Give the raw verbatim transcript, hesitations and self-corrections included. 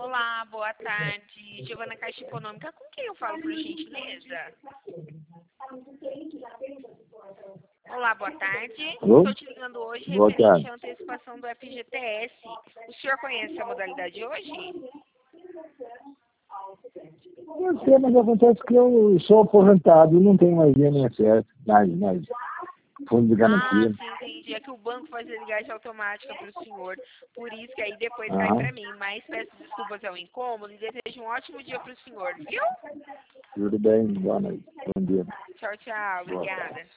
Olá, boa tarde. Giovana Caixa Econômica, com quem eu falo, por gentileza? Olá, boa tarde. Alô? Estou te ligando hoje Boa referente tarde. à antecipação do F G T S. O senhor conhece a modalidade hoje? Eu sei, mas acontece que eu sou aposentado e não tenho mais I N S S, mais, mais fundo de Ah, garantia. sim, entendi. É que o banco faz a ligagem automática para o senhor. Por isso que aí depois cai Aham. para mim. Mas peço desculpas ao incômodo e desejo um ótimo dia para o senhor, viu? Tudo bem, boa noite. Bom dia. Tchau, tchau. Boa Obrigada. tarde.